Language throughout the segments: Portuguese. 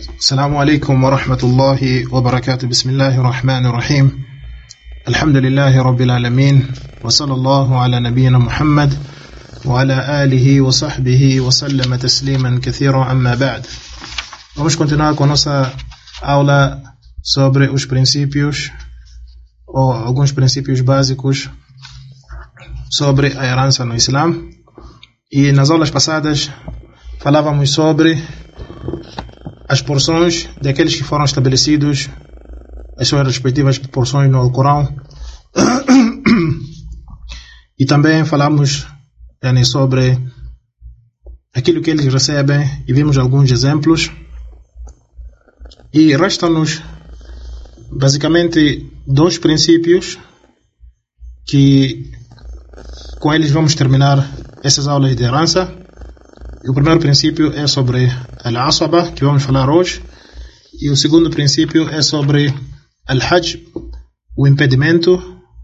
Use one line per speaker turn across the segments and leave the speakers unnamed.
السلام عليكم ورحمة الله وبركاته. بسم الله الرحمن الرحيم. الحمد لله رب العالمين، وصلى الله على نبينا محمد وعلى آله وصحبه وسلم تسليما كثيرا. أما بعد, vamos continuar com a nossa aula sobre os princípios ou alguns princípios básicos sobre a herança no Islã. E nas aulas passadas falávamos sobre as porções daqueles que foram estabelecidos, as suas respectivas porções no Alcorão. E também falamos sobre aquilo que eles recebem e vimos alguns exemplos. E restam-nos basicamente dois princípios que com eles vamos terminar essas aulas de herança. E o primeiro princípio é sobre al-asaba, que vamos falar hoje. E o segundo princípio é sobre al-hajj, o impedimento,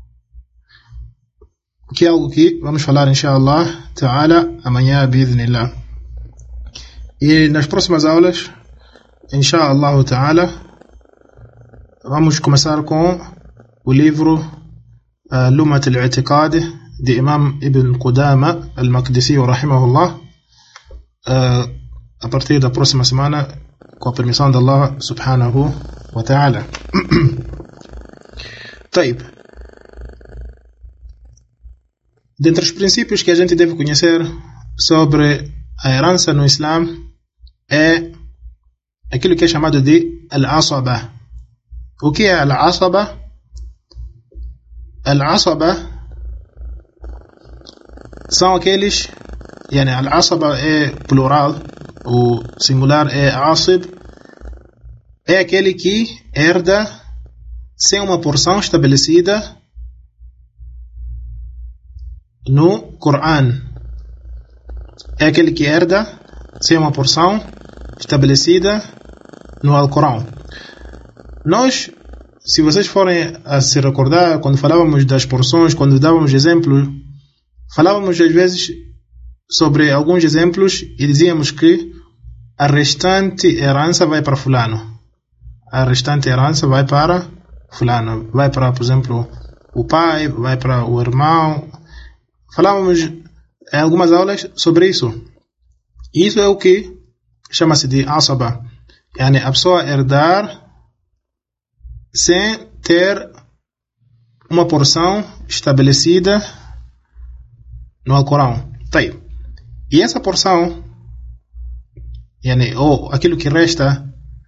que é algo que vamos falar, inshallah ta'ala, amanhã, bi'idhnillah. E nas próximas aulas, inshallah ta'ala, vamos começar com o livro Lumat al-i'tiqad, de Imam Ibn Qudama al-Maqdisi, rahimahullah, a partir da próxima semana, com a permissão de Allah subhanahu wa ta'ala. طيب. Dentre os princípios que a gente deve conhecer sobre a herança no Islã é aquilo que é chamado de al-asaba. O que é al-asaba? Al-asaba são aqueles, al-asaba é plural, o singular é asib, é aquele que herda sem uma porção estabelecida no Corão. É aquele que herda sem uma porção estabelecida no Alcorão. Nós, se vocês forem a se recordar, quando falávamos das porções, quando dávamos exemplos, falávamos às vezes sobre alguns exemplos e dizíamos que a restante herança vai para fulano. A restante herança vai para fulano. Vai para, por exemplo, o pai, vai para o irmão. Falávamos em algumas aulas sobre isso. Isso é o que chama-se de asaba. A pessoa herdar sem ter uma porção estabelecida no Alcorão. Tá. E essa porção, ou aquilo que resta,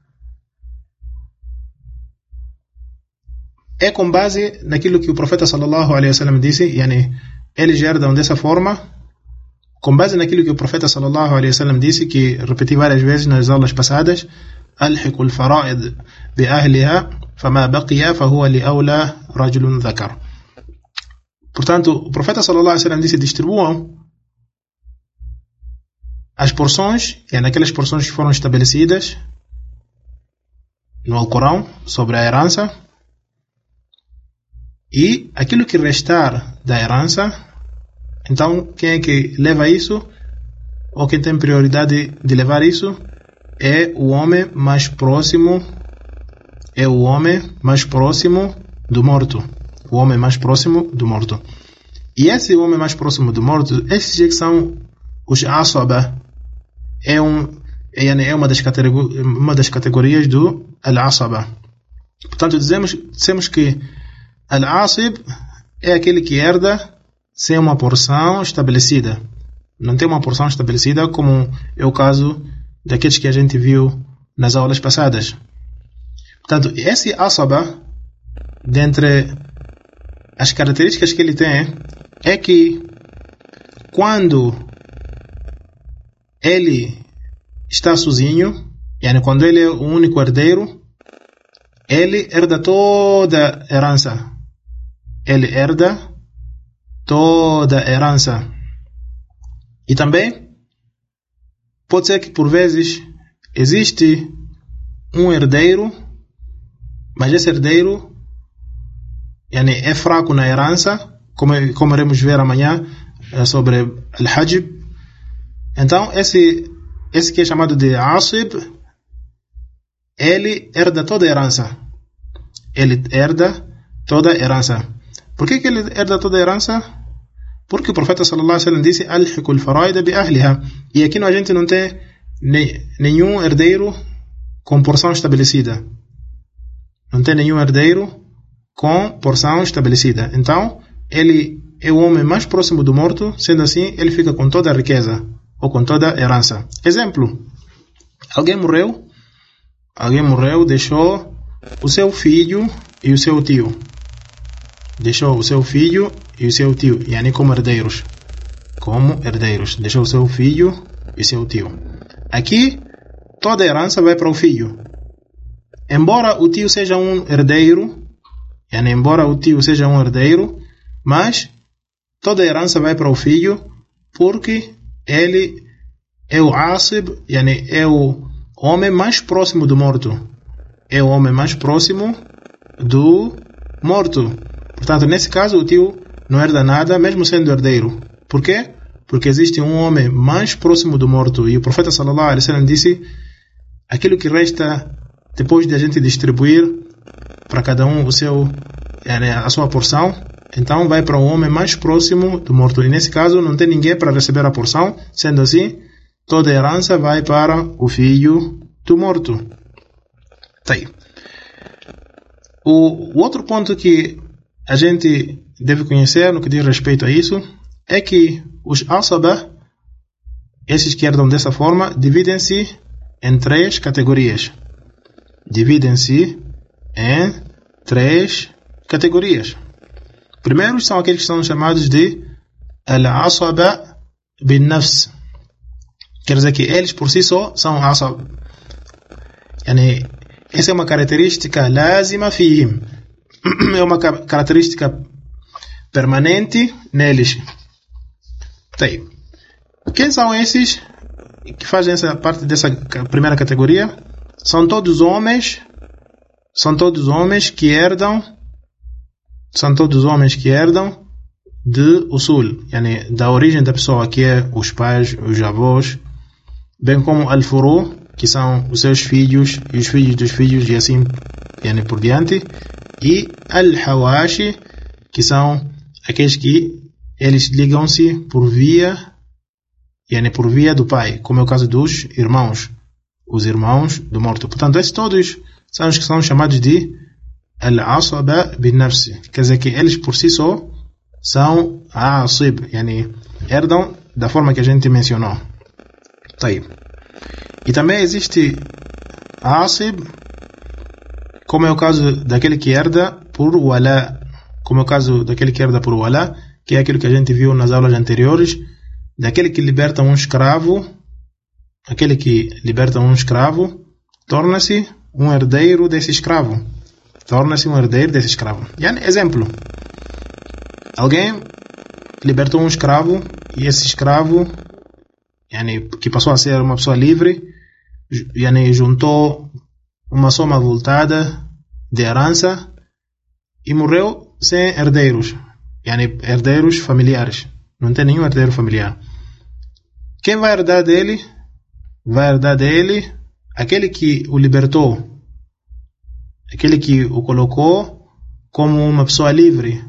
é com base naquilo que o profeta sallallahu alaihi wasallam disse. Eles herdam dessa forma, com base naquilo que o profeta sallallahu alaihi wasallam disse, que repeti várias vezes nas aulas passadas: alhiqu al-fara'id bi ahliha fama baqiya fahuwa li awla rajulun dhakar. Portanto, o profeta sallallahu alaihi wasallam disse: distribuam as porções, aquelas porções que foram estabelecidas no Alcorão sobre a herança, e aquilo que restar da herança, então quem é que leva isso, ou quem tem prioridade de levar isso, é o homem mais próximo, do morto. O homem mais próximo do morto. E esse homem mais próximo do morto, esses que são os asaba, é uma das categorias do al-asaba. Portanto, dizemos que al-asib é aquele que herda sem uma porção estabelecida. Não tem uma porção estabelecida, como é o caso daqueles que a gente viu nas aulas passadas. Portanto, esse asaba, dentre as características que ele tem, é que quando ele está sozinho, quando ele é o único herdeiro, ele herda toda a herança. E também pode ser que por vezes existe um herdeiro, mas esse herdeiro é fraco na herança, como iremos ver amanhã sobre al-hajj. Então esse que é chamado de asib, ele herda toda a herança. Ele herda toda a herança. Por que ele herda toda a herança? Porque o profeta sallallahu alaihi wasallam disse: "Alhiqul faraida bi ahliha". E aqui a gente não tem nenhum herdeiro com porção estabelecida. Não tem nenhum herdeiro com porção estabelecida. Então, ele é o homem mais próximo do morto, sendo assim, ele fica com toda a riqueza, ou com toda a herança. Exemplo: alguém morreu, deixou o seu filho e o seu tio. Deixou o seu filho e o seu tio, yani como herdeiros. Deixou o seu filho e seu tio. Aqui, toda a herança vai para o filho. Embora o tio seja um herdeiro, mas toda a herança vai para o filho, porque ele é o asib, yani é o homem mais próximo do morto. É o homem mais próximo do morto. Portanto, nesse caso, o tio não herda nada, mesmo sendo herdeiro. Por quê? Porque existe um homem mais próximo do morto. E o profeta sallallahu alaihi wasallam disse: aquilo que resta depois de a gente distribuir para cada um a sua porção, então vai para o homem mais próximo do morto. E nesse caso, não tem ninguém para receber a porção. Sendo assim, toda a herança vai para o filho do morto. Tá aí. O outro ponto que a gente deve conhecer no que diz respeito a isso é que os asaba, esses que herdam dessa forma, dividem-se em 3 categorias. Primeiros são aqueles que são chamados de al-asaba bin nafs. Quer dizer que eles por si só são asaba. Essa é uma característica lazima fihim. É uma característica permanente neles. Quem são esses que fazem essa parte dessa primeira categoria? São todos homens que herdam de usul, yani da origem da pessoa, que é os pais, os avós, bem como al-furu, que são os seus filhos e os filhos dos filhos, e assim por diante, e al-hawashi, que são aqueles que eles ligam-se por via do pai, como é o caso dos irmãos, os irmãos do morto. Portanto, esses todos são os que são chamados de al-asaba bin nafsi. Quer dizer que eles por si só são asib, herdam da forma que a gente mencionou. Tá aí. E também existe asib, como é o caso daquele que herda por wala, que é aquilo que a gente viu nas aulas anteriores, daquele que liberta um escravo. Aquele que liberta um escravo torna-se um herdeiro desse escravo. Exemplo: alguém libertou um escravo, e esse escravo, que passou a ser uma pessoa livre, juntou uma soma avultada de herança e morreu sem herdeiros, herdeiros familiares. Não tem nenhum herdeiro familiar. Quem vai herdar dele? Vai herdar dele aquele que o libertou, aquele que o colocou como uma pessoa livre,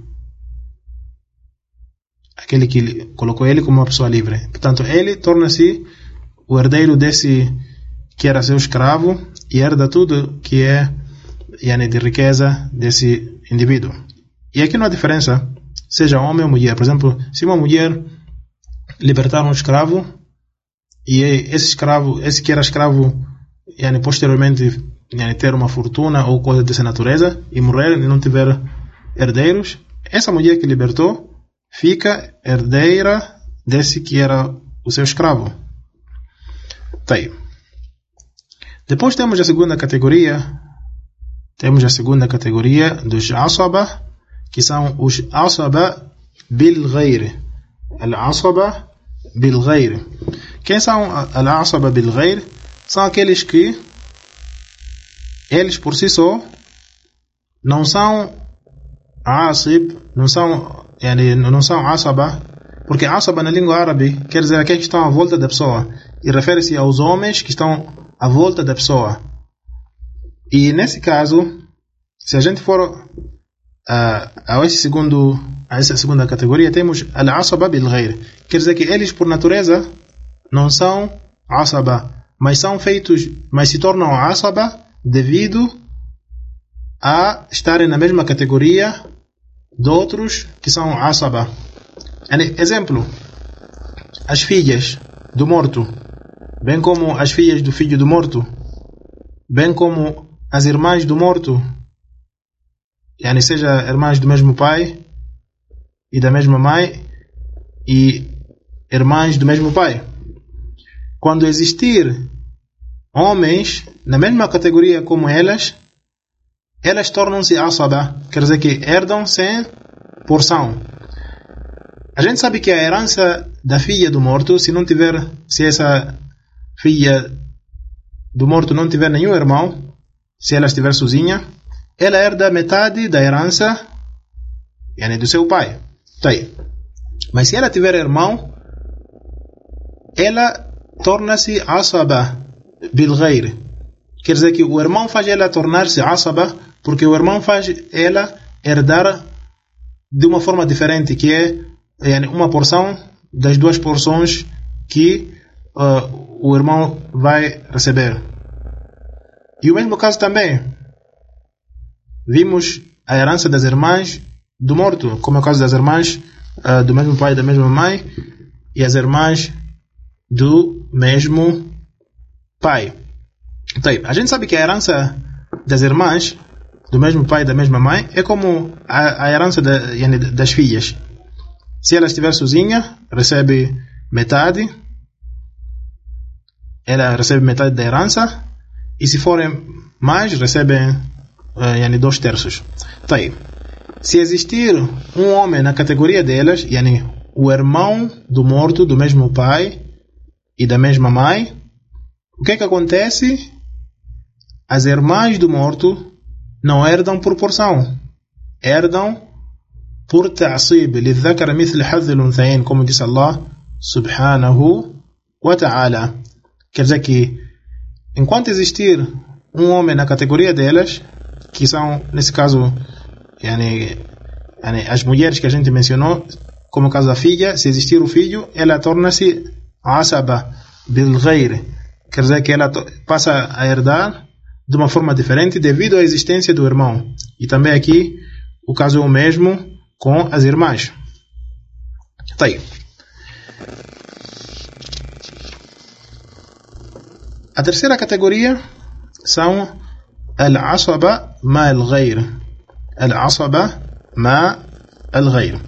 aquele que colocou ele como uma pessoa livre. Portanto, ele torna-se o herdeiro desse que era seu escravo e herda tudo que é de riqueza desse indivíduo. E aqui não há diferença, seja homem ou mulher. Por exemplo, se uma mulher libertar um escravo, e esse que era escravo, posteriormente ter uma fortuna ou coisa dessa natureza, e morrer e não tiver herdeiros, essa mulher que libertou fica herdeira desse que era o seu escravo. Tá aí. Depois temos a segunda categoria dos asaba, que são os asaba bil ghair. Al-asaba bil ghair. Quem são al-asaba bil ghair? São aqueles que eles por si só não são asib, não são asaba, porque asaba na língua árabe quer dizer aqueles que estão à volta da pessoa, e refere-se aos homens que estão à volta da pessoa. E nesse caso, se a gente for a essa segunda categoria, temos al-asaba bil-ghayr. Quer dizer que eles, por natureza, não são asaba, mas se tornam asaba devido a estarem na mesma categoria de outros que são asaba. Exemplo, as filhas do morto, bem como as filhas do filho do morto, bem como as irmãs do morto, seja irmãs do mesmo pai e da mesma mãe e irmãs do mesmo pai. Quando existir homens na mesma categoria como elas tornam-se asaba, quer dizer que herdam sem porção. A gente sabe que a herança da filha do morto, se essa filha do morto não tiver nenhum irmão, se ela estiver sozinha, ela herda metade da herança do seu pai. Tá aí. Mas se ela tiver irmão, ela torna-se asaba bil-ghayr. Quer dizer que o irmão faz ela tornar-se asaba, porque o irmão faz ela herdar de uma forma diferente, que é uma porção das duas porções que o irmão vai receber. E o mesmo caso também, vimos a herança das irmãs do morto, como é o caso das irmãs do mesmo pai e da mesma mãe, e as irmãs do mesmo pai. Então, a gente sabe que a herança das irmãs do mesmo pai e da mesma mãe é como a herança das filhas. Se ela estiver sozinha, recebe metade, ela recebe metade da herança, e se forem mais, recebem 2/3. Tá aí. Se existir um homem na categoria delas, o irmão do morto do mesmo pai e da mesma mãe, o que acontece? As irmãs do morto não herdam por porção, herdam por ta'asib, lidhakar mithl hadh al-unthayayn, como diz Allah subhanahu wa ta'ala. Quer dizer que enquanto existir um homem na categoria delas, que são, nesse caso, as mulheres que a gente mencionou, como o caso da filha, se existir o filho, ela torna-se asaba bil-ghayr. Quer dizer que ela passa a herdar de uma forma diferente devido à existência do irmão. E também aqui o caso é o mesmo com as irmãs. Tá aí. A terceira categoria são al-asaba ma al-ghayr. Al-asaba ma al-ghayr.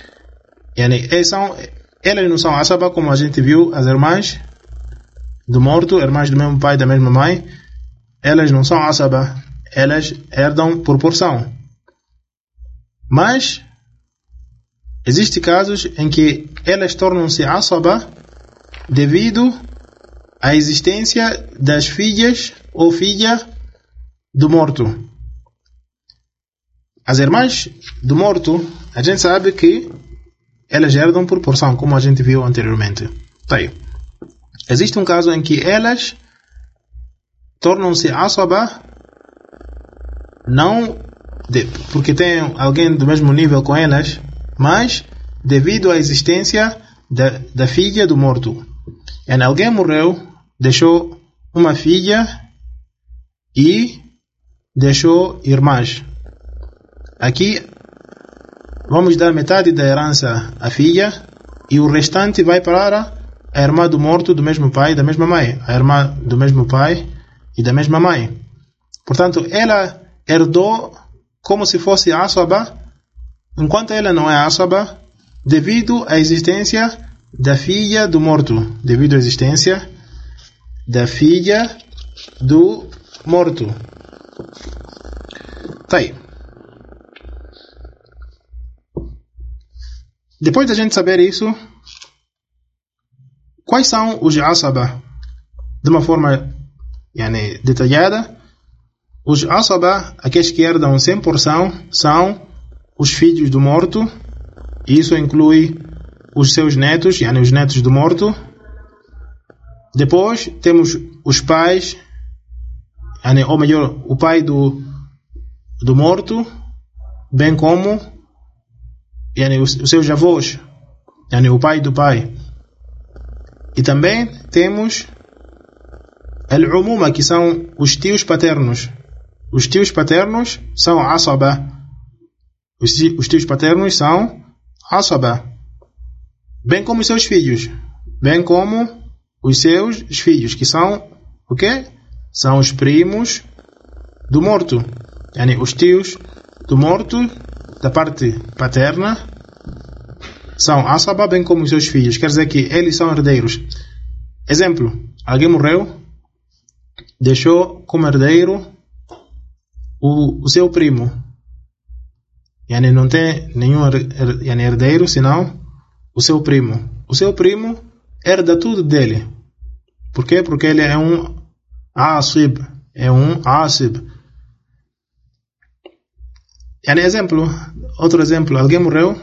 Elas não são asaba, como a gente viu, as irmãs do morto, irmãs do mesmo pai e da mesma mãe, elas não são asaba, elas herdam por porção. Mas existem casos em que elas tornam-se asaba devido à existência das filhas ou filha do morto. As irmãs do morto, a gente sabe que elas herdam por porção, como a gente viu anteriormente. Tá aí. Existe um caso em que elas tornam-se asaba não porque tem alguém do mesmo nível com elas, mas devido à existência da filha do morto. Alguém morreu, deixou uma filha e deixou irmãs. Aqui vamos dar metade da herança à filha e o restante vai para a irmã do morto do mesmo pai e da mesma mãe. A irmã do mesmo pai e da mesma mãe. Portanto, ela herdou como se fosse asaba, enquanto ela não é asaba, devido à existência da filha do morto. Devido à existência da filha do morto. Tá aí. Depois da gente saber isso, quais são os asaba? De uma forma detalhada, os asaba, aqueles que herdam 100%, são os filhos do morto. Isso inclui os seus netos, os netos do morto. Depois temos os pais, ou melhor, o pai do morto, bem como os seus avós, o pai do pai. E também temos al-umuma, que são os tios paternos. Os tios paternos são asaba. Os tios paternos são asaba. Bem como os seus filhos. Bem como os seus filhos, que são o quê? São os primos do morto. Os tios do morto, da parte paterna, são asaba, bem como os seus filhos. Quer dizer que eles são herdeiros. Exemplo, alguém morreu, deixou como herdeiro o seu primo. Não tem nenhum herdeiro, senão o seu primo. O seu primo herda tudo dele. Por quê? Porque ele é um asib. Outro exemplo, alguém morreu,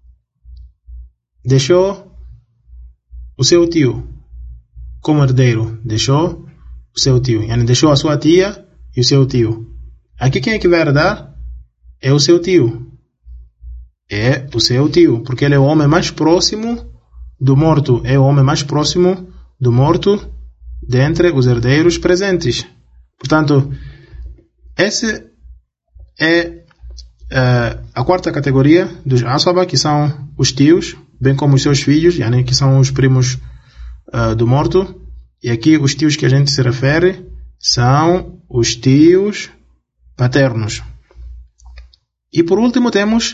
deixou o seu tio como herdeiro. Deixou o seu tio. Deixou a sua tia e o seu tio. Aqui quem é que vai herdar? É o seu tio. É o seu tio, porque ele é o homem mais próximo do morto. É o homem mais próximo do morto dentre os herdeiros presentes. Portanto, essa é a quarta categoria dos asaba, que são os tios, bem como os seus filhos, que são os primos do morto. E aqui os tios que a gente se refere são os tios paternos. E por último temos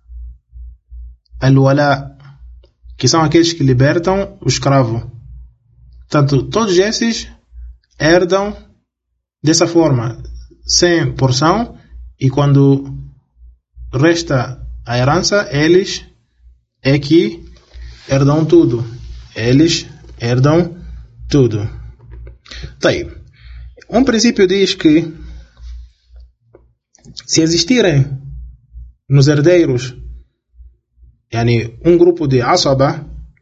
al-wala, que são aqueles que libertam o escravo. Portanto, todos esses herdam dessa forma, sem porção, e quando resta a herança, eles é que herdam tudo. Eles herdam tudo. Tá aí. Um princípio diz que se existirem nos herdeiros um grupo de asaba,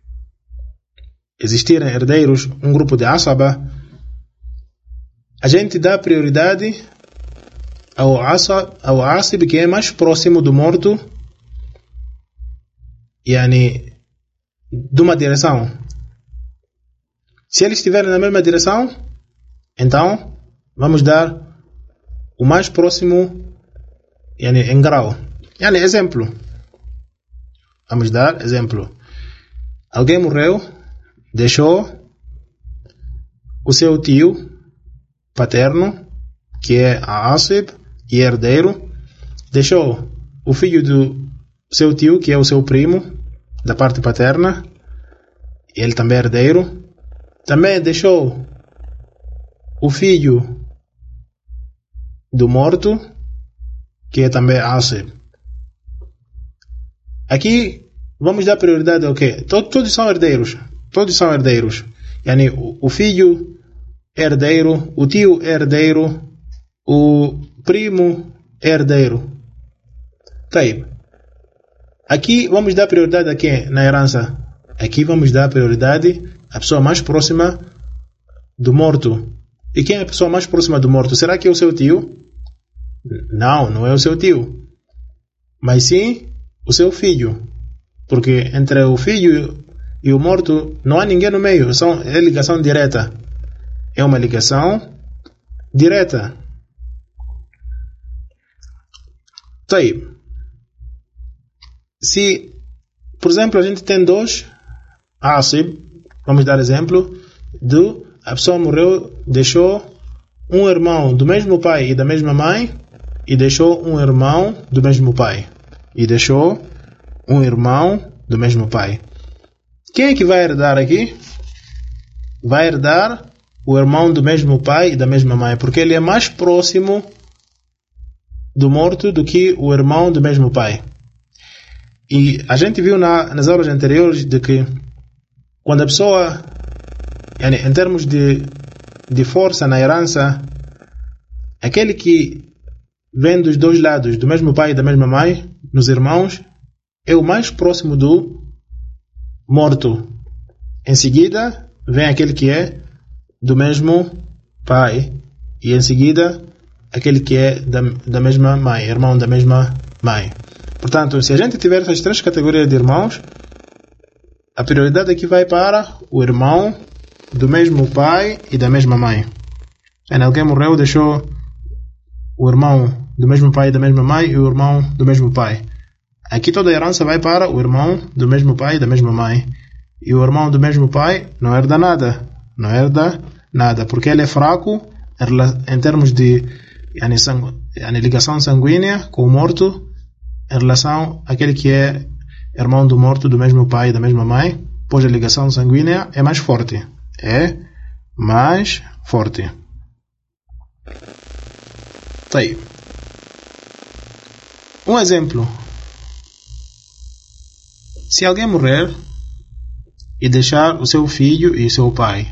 a gente dá prioridade ao asib, que é mais próximo do morto, de uma direção. Se eles estiverem na mesma direção, então vamos dar o mais próximo em grau. Exemplo. Vamos dar exemplo. Alguém morreu, deixou o seu tio paterno, que é a asib e herdeiro, deixou o filho do seu tio, que é o seu primo, da parte paterna, e ele também é herdeiro. Também deixou o filho do morto, que é também asib. Aqui vamos dar prioridade ao quê? Todos são herdeiros. O filho é herdeiro, o tio é herdeiro, o primo é herdeiro. Tá aí. Aqui vamos dar prioridade a quem na herança? Aqui vamos dar prioridade à pessoa mais próxima do morto. E quem é a pessoa mais próxima do morto? Será que é o seu tio? Não é o seu tio. Mas sim o seu filho. Porque entre o filho e o morto não há ninguém no meio. É ligação direta. É uma ligação direta. Tá aí. Se, por exemplo, a gente tem dois asib, vamos dar exemplo a pessoa morreu, deixou um irmão do mesmo pai e da mesma mãe, e deixou um irmão do mesmo pai. Quem é que vai herdar aqui? Vai herdar o irmão do mesmo pai e da mesma mãe, porque ele é mais próximo do morto do que o irmão do mesmo pai. E a gente viu nas aulas anteriores de que quando a pessoa, em termos de força na herança, aquele que vem dos dois lados, do mesmo pai e da mesma mãe, nos irmãos, é o mais próximo do morto. Em seguida, vem aquele que é do mesmo pai e em seguida aquele que é da mesma mãe, irmão da mesma mãe. Portanto, se a gente tiver essas três categorias de irmãos, a prioridade aqui vai para o irmão do mesmo pai e da mesma mãe. Alguém morreu, deixou o irmão do mesmo pai e da mesma mãe e o irmão do mesmo pai. Aqui toda a herança vai para o irmão do mesmo pai e da mesma mãe. E o irmão do mesmo pai não herda nada. Não herda nada, porque ele é fraco em termos de ligação sanguínea com o morto, em relação àquele que é irmão do morto do mesmo pai e da mesma mãe, pois a ligação sanguínea é mais forte. É mais forte. Tá aí. Um exemplo. Se alguém morrer e deixar o seu filho e o seu pai.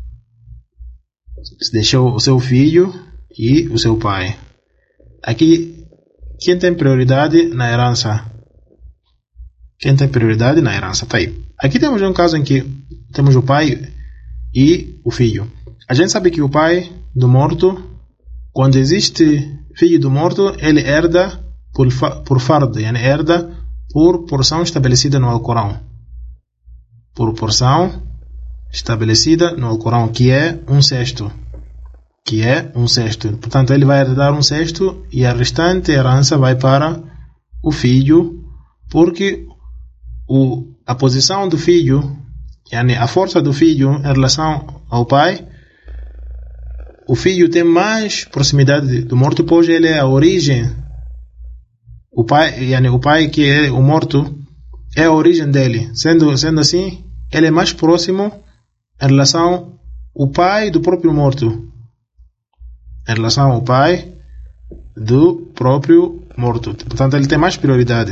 Se deixou o seu filho e o seu pai. Aqui, quem tem prioridade na herança? Quem tem prioridade na herança? Tá aí. Aqui temos um caso em que temos o pai e o filho. A gente sabe que o pai do morto, quando existe filho do morto, ele herda por fard, herda por porção estabelecida no Alcorão. Por porção estabelecida no Alcorão, que é um sexto. Portanto, ele vai herdar um sexto e a restante herança vai para o filho, porque a posição do filho, a força do filho em relação ao pai, o filho tem mais proximidade do morto, pois ele é a origem. O pai que é o morto é a origem dele. Sendo assim, ele é mais próximo em relação ao pai do próprio morto. Em relação ao pai do próprio morto. Portanto, ele tem mais prioridade.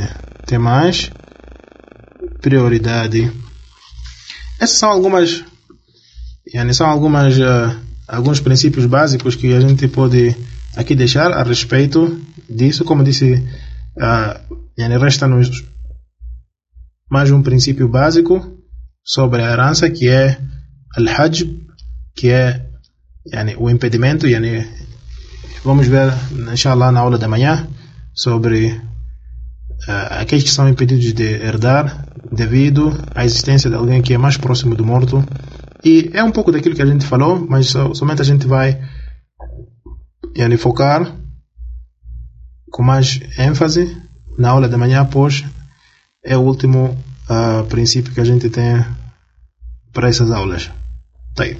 Essas são alguns princípios básicos que a gente pode aqui deixar a respeito disso. Como disse, resta-nos mais um princípio básico sobre a herança, que é al-hajb, que é o impedimento. Vamos ver, inshallah, na aula da manhã sobre aqueles que são impedidos de herdar devido à existência de alguém que é mais próximo do morto. E é um pouco daquilo que a gente falou, mas somente a gente vai focar com mais ênfase na aula da manhã, pois é o último princípio que a gente tem para essas aulas. Tá aí.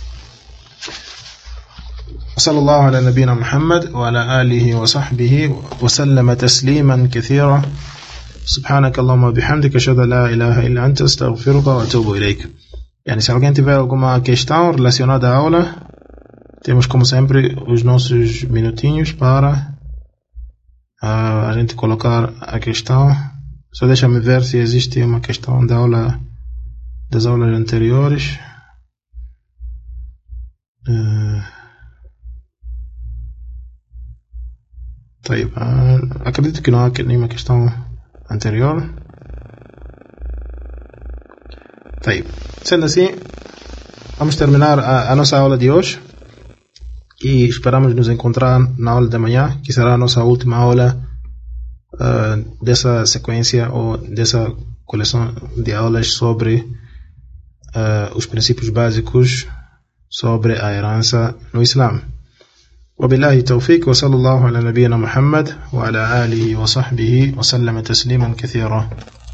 صلى الله على نبينا محمد وعلى آله وصحبه وسلم تسليما كثيرا سبحانك اللهم وبحمدك أشهد أن لا إله إلا أنت أستغفرك وأتوب إليك. Se alguém tiver alguma questão relacionada à aula, temos como sempre os nossos minutinhos para a gente colocar a questão. Só deixa-me ver se existe uma questão das aulas anteriores. Acredito que não há nenhuma questão anterior. Sendo assim, vamos terminar a nossa aula de hoje e esperamos nos encontrar na aula de amanhã, que será a nossa última aula dessa sequência ou dessa coleção de aulas sobre os princípios básicos sobre a herança no Islã. وبالله التوفيق وصلى الله على نبينا محمد وعلى آله وصحبه وسلم تسليما كثيرا.